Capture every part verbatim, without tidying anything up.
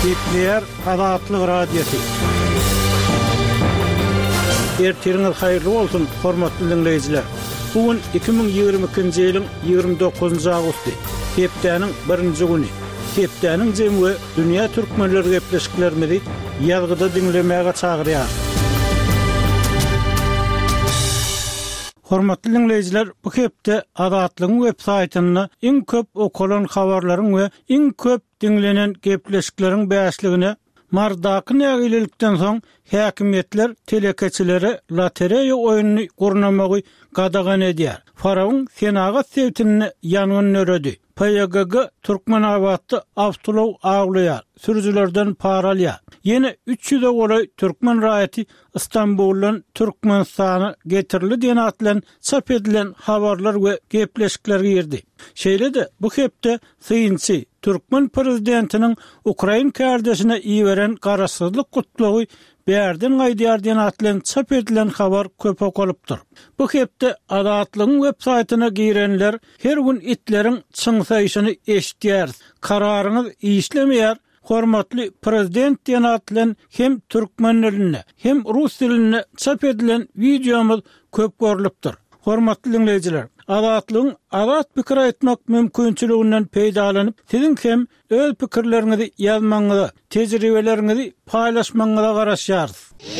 Nükleer Azatlyk Radiosu. Ertiriniz hayırlı olsun, hormatly dinleyijiler. Bugün iki bin ýygrimi ikinji ýylyň ýygrimi dokuzunçy agusty. Hepdeniň birinji güni. Hepdeniň jemgy dünýä türkmenleri gepleşiklerini ýazgyda dinlemäge çagyrýar. Hormatly dinleyijiler, bu hepde Azatlygyň web saýtyny iň köp okulan habarlaryň we iň köp dinlenen gepleşikleriň bäşligine mardaky nägilelikden soň häkimetler telekeçilere lotereya oýunyny gurnamagy gadagan edýär. Faraň Senagat sewtini ýanyny öredi. P Y G G Türkmenabatda awtolog aglaýar, sürüjilerden para alýar. Ýene üç ýüze goly türkmen raýaty Istanbuldan Türkmenistana getirildi diýen atlan çap edilen habarlar we gepleşikler girdi. Şeýle-de bu hepde syýynçy Türkmen prezidentiniň Ukraina kardeşine iýeren garasyzlyk gutlagy bärden gaýdýar diýen atlan çap edilen habar köp okulypdyr. Bu hepde Azatlygyň web saýtyna girenler her gün itleriň çyňsaýyşyny eşitýär. Kararyňyz işlemeýär. Hormatly prezident diýen atlan hem türkmen diline hem rus diline çap edilen videomuz köp görülipdir. Hormatly dinleyijiler, Azatlygyň azat pikir aýtmak mümkinçiliginden peýdalanyp, siziň hem öz pikirleriňizi ýazmaňyza, tejribeleriňizi paýlaşmaňyza garaşýarys.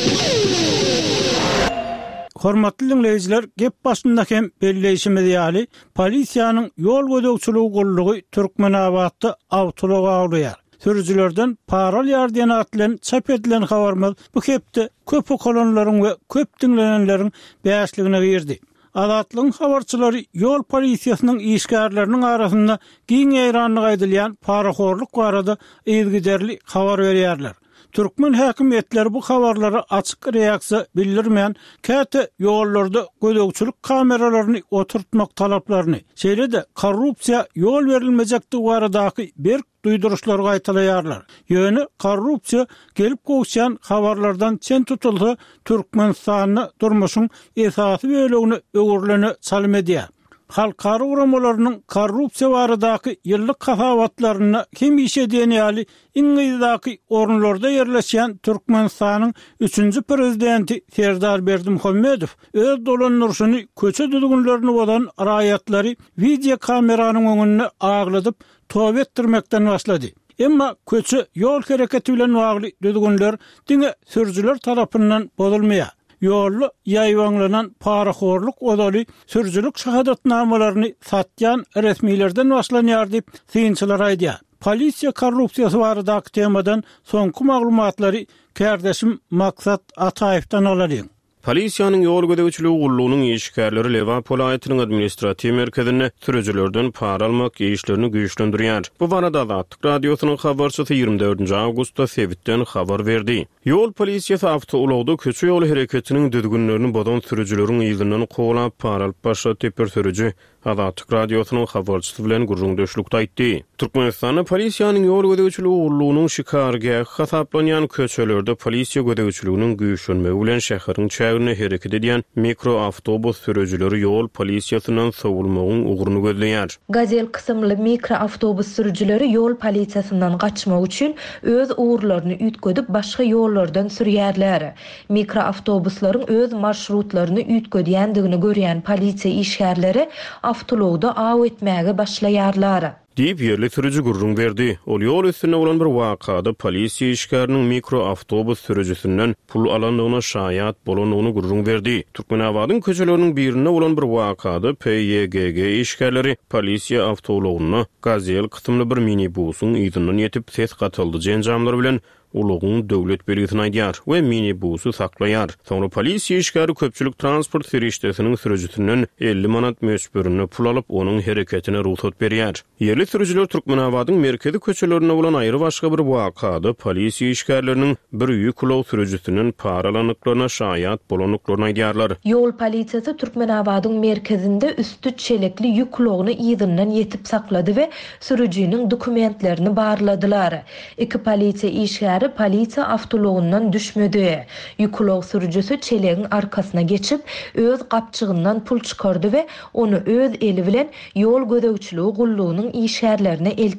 Hormatly dinleyijiler, gep başynda hem belleşimiz ýaly, polisiýanyň ýol gödekçiligi gollugy Türkmenabatda awtolog aglaýar. Sürüjilerden para alýar diýen atlan çap edilen habarymyz bu hepde köp okulanlaryň we köp dinlenenleriň bäşligine girdi. Azatlygyň habarçylary ýol polisiýasynyň işgärleriniň arasynda giň ýaýranlyk aýdylýan paraxorluk barada ýygyderli habar berýärler. Türkmen häkimetleri bu habarlara açyk reaksiýa bildirmeýän käte ýollarda gödekçilik kameralaryny oturtmak talaplaryny, şeýle-de korrupsiýa ýol berilmejekdi baradaky bir duýduruşlar gaýtalaýarlar. Ýöne korrupsiýa gelip gowşan habarlardan çen tutulsa Türkmenistanyň durmuşyň esasy bölegini öwürlene salym edýär. Halkara uramalarynyň korrupsiýa baradaky ýyllyk kafawatlaryny kim işediýän ýaly iňiňizdaky orunlarda ýerleşýän Türkmenistanyň üçünji prezidenti Serdar Berdimuhammedow öz dolanýaryny köçe düzgünlerini bolan raýatlary video kameranyň öňünde agladyp töwbe etdirmekden başlady. Emma köçe ýol hereketi bilen bagly düzgünler diňe sürüjiler tarapyndan bozulmaýar. Ýolly ýaýwanlanan paraxorluk odaly sürüjilik şahadatnamalaryny satýan resmilerden başlanýar diýip syýynçylar aýdýar. Polisiýa korrupsiýasy baradaky temadan soňky maglumatlary kardeşim Maksat Ataýewdan alalım. Polisiýanyň ýol gödekçiligi gullugynyň işgärleri Leva polaýatynyň administrativ merkezine sürüjilerden para almak işlerini güýçlendirýär. Bu barada Azatlyk radiosynyň habarçysy ýygrimi dördünçi awgustda Sewitden habar berdi. Ýol polisiýasy awtologda köçe ýol hereketiniň düzgünlerini bodan sürüjileriň ýygynyny goglap para alyp başlatyp bir sürüji Azatlyk radiosynyň habarçysy bilen gurrundaşlykda aýtdy. Türkmenistanyň polisiýanyň ýol gödekçiligi gullugynyň şikargahy hasaplanýan köçelerde polisiýa gödekçiliginiň güýçlenmegi bilen şäheriň çägine hereket edýän mikroawtobus sürüjileri ýol polisiýasynyň sowulmagyň uguruny gözleýär. Gazel kysymly mikroawtobus sürüjileri ýol polisiýasynyň gaçmak üçin öz uğurlaryny ütgedip başga ýollardan sürýärler. Mikroawtobuslaryň öz marşrutlaryny ütgedýändigini görýän polisiýa işgärleri awtologda aw etmäge başlaýarlar. Diýip ýerli sürüji gurrun berdi. Ol ýol üstüne bolan bir wakada polisiýa işgäriniň mikroawtobus sürüjisinden pul alandygyna şaýat bolanyny gurrun berdi. Türkmenabatyň köçeleriniň birinde bolan bir wakada P Y G G işgärleri polisiýa awtologyny Gazel kysymly bir minibusyň ýygynyň ýetip ses gatyldy jenjamlar bilen uluğun döwlet belgisini aýdýar we minibusy saklaýar. Soňra polisiýa işgäri köpçülik transport serişdesiniň sürüjisinden elli manat möçberini pul alyp onuň hereketine ruhsat berýär. Ýerli sürüjiler Türkmenabatyň merkezi köçelerine bolan aýry başga bir wakada polisiýa işgärleriniň bir ýük ulug sürüjisinden para alanyklaryna şaýat bolanyklaryny aýdýarlar. Ýol polisiýasy Türkmenabatyň merkezinde üstü çelekli ýük ulugyny ýygynyň ýetip saklady we sürüjiniň dokumentlerini barladylar. Iki polisiýa işgäri polisiýa awtologundan düşmedi. Ýüklog sürüjisi çelegiň arkasyna geçip öz gapçygyndan pul çykardy we onu öz eli bilen ýol gödekçiligi gullugynyň işgärlerine